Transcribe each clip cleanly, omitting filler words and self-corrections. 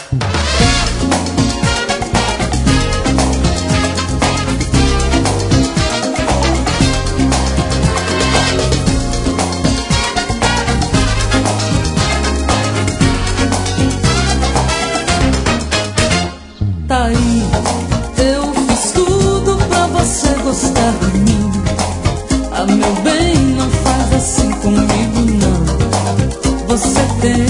Tá aí, eu fiz tudo pra você gostar de mim. Ah, meu bem, não faz assim comigo não. Você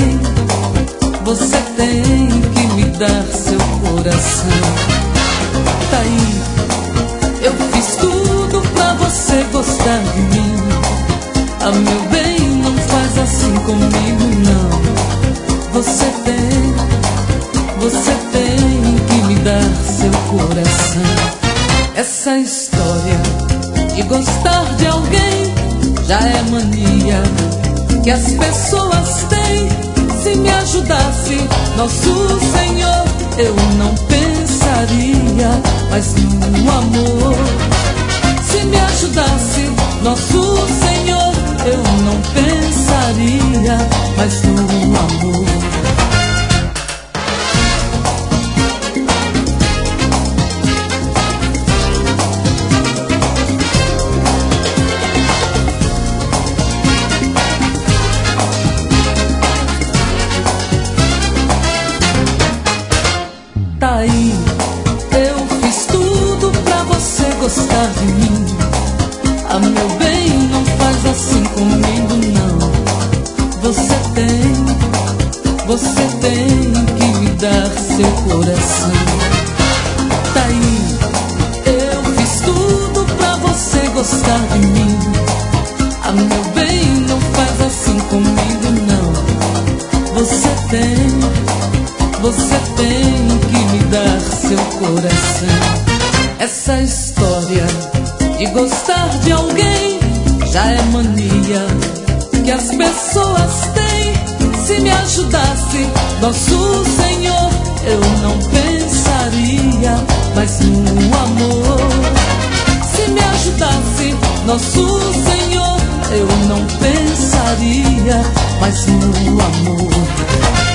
tem que me dar seu coração. Tá aí, eu fiz tudo pra você gostar de mim. Ah, meu bem, não faz assim comigo não. Você tem que me dar seu coração. Essa história de gostar de alguém já é mania que as pessoas têm. Se me ajudasse Nosso Senhor, eu não pensaria mais no amor. Se me ajudasse Nosso Senhor, eu não pensaria mais no amor. Tá aí, eu fiz tudo pra você gostar de mim. Ah, meu bem, não faz assim comigo não. Você tem que me dar seu coração. Tá aí, eu fiz tudo pra você gostar de mim. Ah, meu bem, não faz assim comigo não. Você tem que me dar seu coração. Essa história de gostar de alguém já é mania que as pessoas têm. Se me ajudasse Nosso Senhor, eu não pensaria mais no amor. Se me ajudasse Nosso Senhor, eu não pensaria mais no amor.